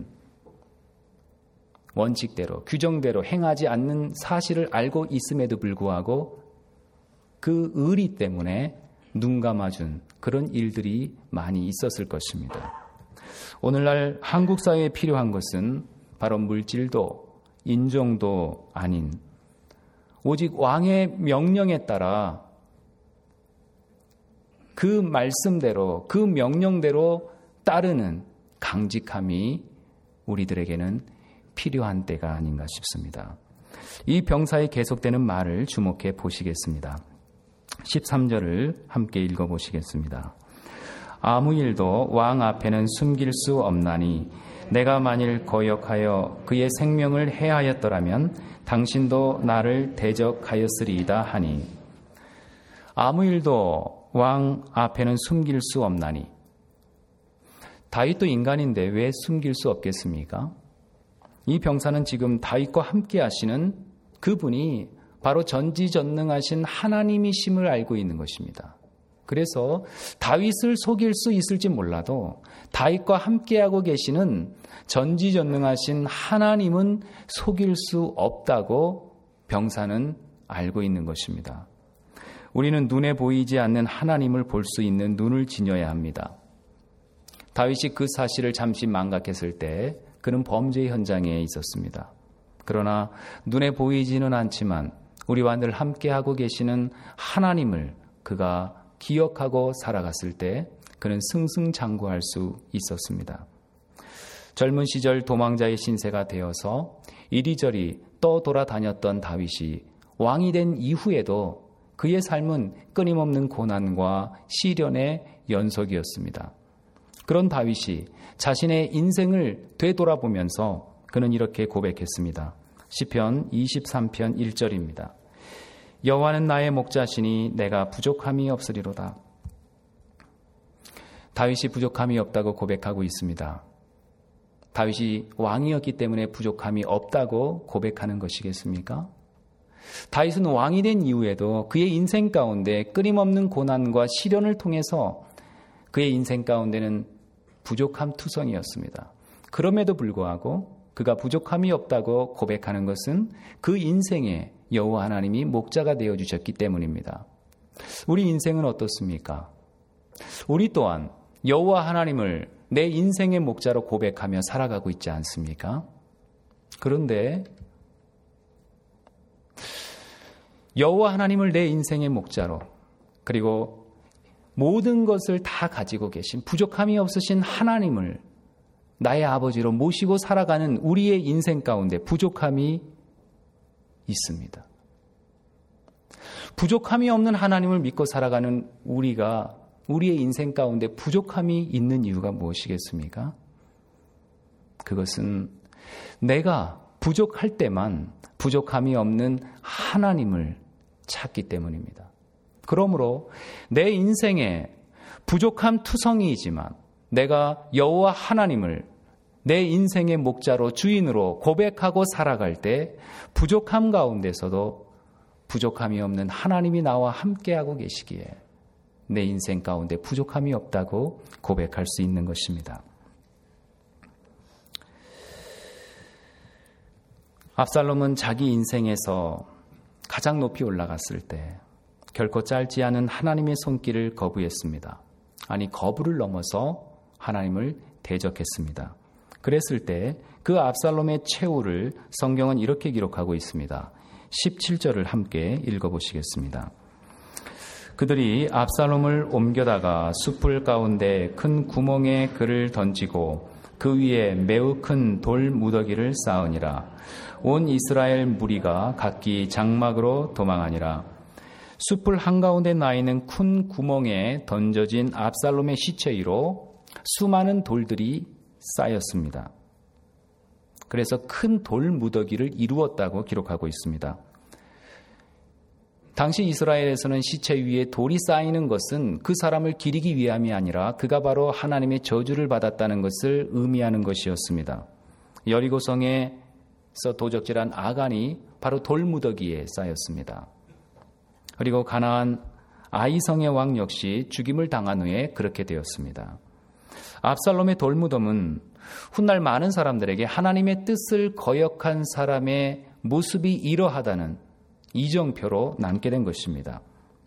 원칙대로, 규정대로 행하지 않는 사실을 알고 있음에도 불구하고 그 의리 때문에 눈 감아준 그런 일들이 많이 있었을 것입니다. 오늘날 한국 사회에 필요한 것은 바로 물질도 인종도 아닌 오직 왕의 명령에 따라 그 말씀대로, 그 명령대로 따르는 강직함이 우리들에게는 필요한 때가 아닌가 싶습니다. 이 병사의 계속되는 말을 주목해 보시겠습니다. 십삼 절을 함께 읽어보시겠습니다. 아무 일도 왕 앞에는 숨길 수 없나니 내가 만일 거역하여 그의 생명을 해하였더라면 당신도 나를 대적하였으리이다 하니, 아무 일도 왕 앞에는 숨길 수 없나니, 다윗도 인간인데 왜 숨길 수 없겠습니까? 이 병사는 지금 다윗과 함께 하시는 그분이 바로 전지전능하신 하나님이심을 알고 있는 것입니다. 그래서 다윗을 속일 수 있을지 몰라도 다윗과 함께하고 계시는 전지전능하신 하나님은 속일 수 없다고 병사는 알고 있는 것입니다. 우리는 눈에 보이지 않는 하나님을 볼 수 있는 눈을 지녀야 합니다. 다윗이 그 사실을 잠시 망각했을 때 그는 범죄 현장에 있었습니다. 그러나 눈에 보이지는 않지만 우리와 늘 함께하고 계시는 하나님을 그가 기억하고 살아갔을 때 그는 승승장구할 수 있었습니다. 젊은 시절 도망자의 신세가 되어서 이리저리 떠돌아다녔던 다윗이 왕이 된 이후에도 그의 삶은 끊임없는 고난과 시련의 연속이었습니다. 그런 다윗이 자신의 인생을 되돌아보면서 그는 이렇게 고백했습니다. 시편 이십삼 편 일 절입니다. 여호와는 나의 목자시니 내가 부족함이 없으리로다. 다윗이 부족함이 없다고 고백하고 있습니다. 다윗이 왕이었기 때문에 부족함이 없다고 고백하는 것이겠습니까? 다윗은 왕이 된 이후에도 그의 인생 가운데 끊임없는 고난과 시련을 통해서 그의 인생 가운데는 부족함 투성이었습니다. 그럼에도 불구하고 그가 부족함이 없다고 고백하는 것은 그 인생에 여호와 하나님이 목자가 되어주셨기 때문입니다. 우리 인생은 어떻습니까? 우리 또한 여호와 하나님을 내 인생의 목자로 고백하며 살아가고 있지 않습니까? 그런데 여호와 하나님을 내 인생의 목자로, 그리고 모든 것을 다 가지고 계신 부족함이 없으신 하나님을 나의 아버지로 모시고 살아가는 우리의 인생 가운데 부족함이 있습니다. 부족함이 없는 하나님을 믿고 살아가는 우리가 우리의 인생 가운데 부족함이 있는 이유가 무엇이겠습니까? 그것은 내가 부족할 때만 부족함이 없는 하나님을 찾기 때문입니다. 그러므로 내 인생에 부족함 투성이이지만 내가 여호와 하나님을 내 인생의 목자로 주인으로 고백하고 살아갈 때 부족함 가운데서도 부족함이 없는 하나님이 나와 함께하고 계시기에 내 인생 가운데 부족함이 없다고 고백할 수 있는 것입니다. 압살롬은 자기 인생에서 가장 높이 올라갔을 때 결코 짧지 않은 하나님의 손길을 거부했습니다. 아니, 거부를 넘어서 하나님을 대적했습니다. 그랬을 때 그 압살롬의 최후를 성경은 이렇게 기록하고 있습니다. 십칠 절을 함께 읽어보시겠습니다. 그들이 압살롬을 옮겨다가 숲을 가운데 큰 구멍에 그를 던지고 그 위에 매우 큰 돌 무더기를 쌓으니라. 온 이스라엘 무리가 각기 장막으로 도망하니라. 숲을 한가운데 나 있는 큰 구멍에 던져진 압살롬의 시체 위로 수많은 돌들이 쌓였습니다. 그래서 큰 돌 무더기를 이루었다고 기록하고 있습니다. 당시 이스라엘에서는 시체 위에 돌이 쌓이는 것은 그 사람을 기리기 위함이 아니라 그가 바로 하나님의 저주를 받았다는 것을 의미하는 것이었습니다. 여리고성에서 도적질한 아간이 바로 돌무더기에 쌓였습니다. 그리고 가나안 아이성의 왕 역시 죽임을 당한 후에 그렇게 되었습니다. 압살롬의 돌무덤은 훗날 많은 사람들에게 하나님의 뜻을 거역한 사람의 모습이 이러하다는 이정표로 남게 된 것입니다.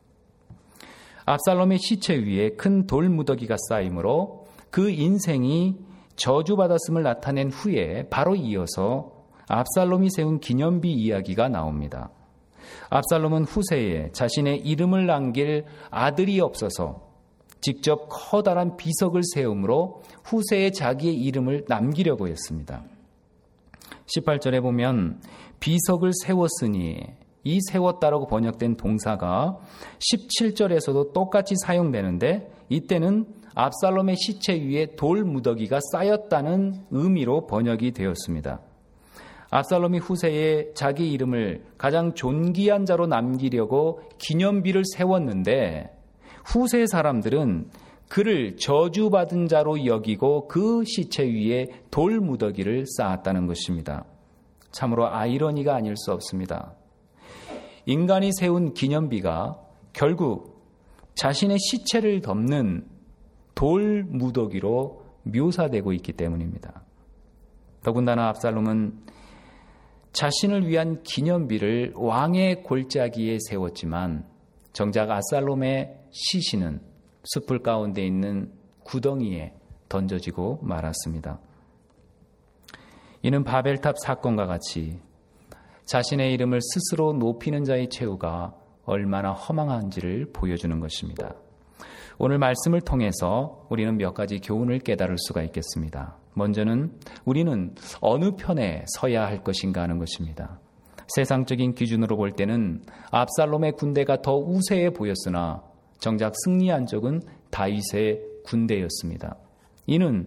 압살롬의 시체 위에 큰 돌무더기가 쌓이므로 그 인생이 저주받았음을 나타낸 후에 바로 이어서 압살롬이 세운 기념비 이야기가 나옵니다. 압살롬은 후세에 자신의 이름을 남길 아들이 없어서 직접 커다란 비석을 세움으로 후세에 자기의 이름을 남기려고 했습니다. 십팔 절에 보면 비석을 세웠으니 이 세웠다라고 번역된 동사가 십칠 절에서도 똑같이 사용되는데 이때는 압살롬의 시체 위에 돌 무더기가 쌓였다는 의미로 번역이 되었습니다. 압살롬이 후세에 자기 이름을 가장 존귀한 자로 남기려고 기념비를 세웠는데 후세 사람들은 그를 저주받은 자로 여기고 그 시체 위에 돌 무더기를 쌓았다는 것입니다. 참으로 아이러니가 아닐 수 없습니다. 인간이 세운 기념비가 결국 자신의 시체를 덮는 돌 무더기로 묘사되고 있기 때문입니다. 더군다나 압살롬은 자신을 위한 기념비를 왕의 골짜기에 세웠지만 정작 압살롬의 시신은 숲을 가운데 있는 구덩이에 던져지고 말았습니다. 이는 바벨탑 사건과 같이 자신의 이름을 스스로 높이는 자의 최후가 얼마나 허망한지를 보여주는 것입니다. 오늘 말씀을 통해서 우리는 몇 가지 교훈을 깨달을 수가 있겠습니다. 먼저는 우리는 어느 편에 서야 할 것인가 하는 것입니다. 세상적인 기준으로 볼 때는 압살롬의 군대가 더 우세해 보였으나 정작 승리한 적은 다윗의 군대였습니다. 이는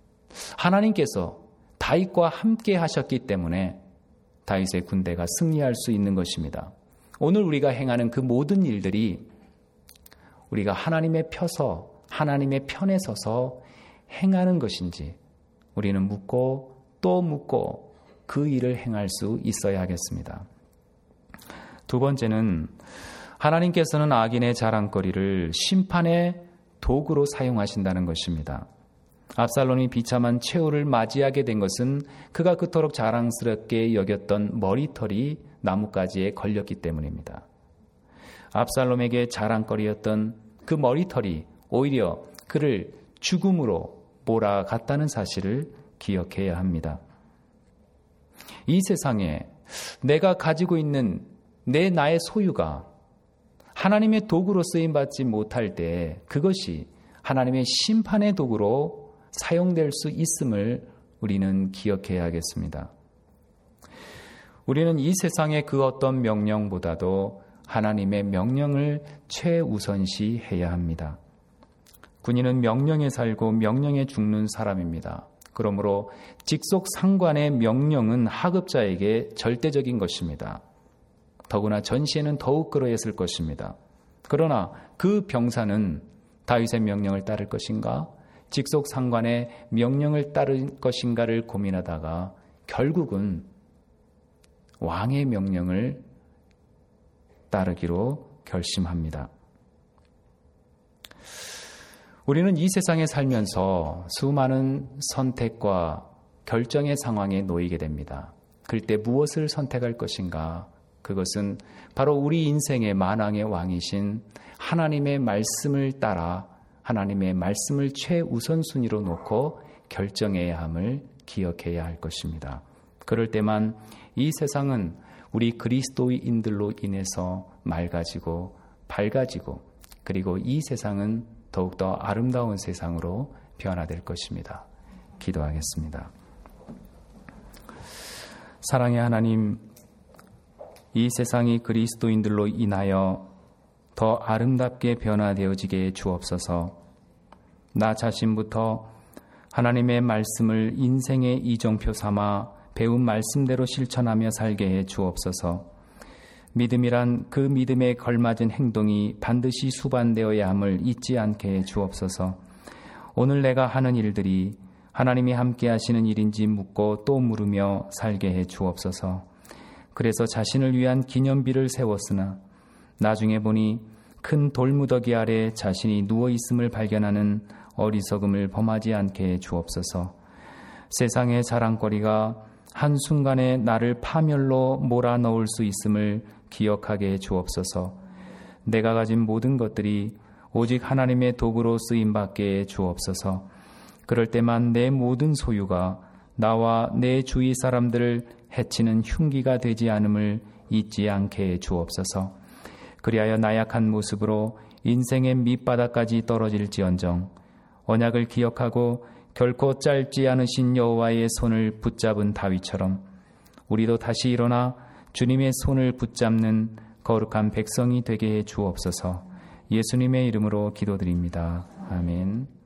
하나님께서 다윗과 함께 하셨기 때문에 다윗의 군대가 승리할 수 있는 것입니다. 오늘 우리가 행하는 그 모든 일들이 우리가 하나님의 펴서 하나님의 편에 서서 행하는 것인지 우리는 묻고 또 묻고 그 일을 행할 수 있어야 하겠습니다. 두 번째는 하나님께서는 악인의 자랑거리를 심판의 도구로 사용하신다는 것입니다. 압살롬이 비참한 최후를 맞이하게 된 것은 그가 그토록 자랑스럽게 여겼던 머리털이 나뭇가지에 걸렸기 때문입니다. 압살롬에게 자랑거리였던 그 머리털이 오히려 그를 죽음으로 몰아갔다는 사실을 기억해야 합니다. 이 세상에 내가 가지고 있는 내 나의 소유가 하나님의 도구로 쓰임받지 못할 때 그것이 하나님의 심판의 도구로 사용될 수 있음을 우리는 기억해야 하겠습니다. 우리는 이 세상의 그 어떤 명령보다도 하나님의 명령을 최우선시해야 합니다. 군인은 명령에 살고 명령에 죽는 사람입니다. 그러므로 직속 상관의 명령은 하급자에게 절대적인 것입니다. 더구나 전시에는 더욱 그러했을 것입니다. 그러나 그 병사는 다윗의 명령을 따를 것인가? 직속 상관의 명령을 따를 것인가를 고민하다가 결국은 왕의 명령을 따르기로 결심합니다. 우리는 이 세상에 살면서 수많은 선택과 결정의 상황에 놓이게 됩니다. 그때 무엇을 선택할 것인가? 그것은 바로 우리 인생의 만왕의 왕이신 하나님의 말씀을 따라 하나님의 말씀을 최우선순위로 놓고 결정해야 함을 기억해야 할 것입니다. 그럴 때만 이 세상은 우리 그리스도인들로 인해서 맑아지고 밝아지고 그리고 이 세상은 더욱더 아름다운 세상으로 변화될 것입니다. 기도하겠습니다. 사랑의 하나님, 이 세상이 그리스도인들로 인하여 더 아름답게 변화되어지게 주옵소서. 나 자신부터 하나님의 말씀을 인생의 이정표 삼아 배운 말씀대로 실천하며 살게 해 주옵소서. 믿음이란 그 믿음에 걸맞은 행동이 반드시 수반되어야 함을 잊지 않게 해 주옵소서. 오늘 내가 하는 일들이 하나님이 함께 하시는 일인지 묻고 또 물으며 살게 해 주옵소서. 그래서 자신을 위한 기념비를 세웠으나 나중에 보니 큰 돌무더기 아래 자신이 누워있음을 발견하는 어리석음을 범하지 않게 해 주옵소서. 세상의 자랑거리가 한순간에 나를 파멸로 몰아넣을 수 있음을 기억하게 해 주옵소서. 내가 가진 모든 것들이 오직 하나님의 도구로 쓰임받게 해 주옵소서. 그럴 때만 내 모든 소유가 나와 내 주위 사람들을 해치는 흉기가 되지 않음을 잊지 않게 해 주옵소서. 그리하여 나약한 모습으로 인생의 밑바닥까지 떨어질지언정 언약을 기억하고 결코 짧지 않으신 여호와의 손을 붙잡은 다윗처럼 우리도 다시 일어나 주님의 손을 붙잡는 거룩한 백성이 되게 해 주옵소서. 예수님의 이름으로 기도드립니다. 아멘.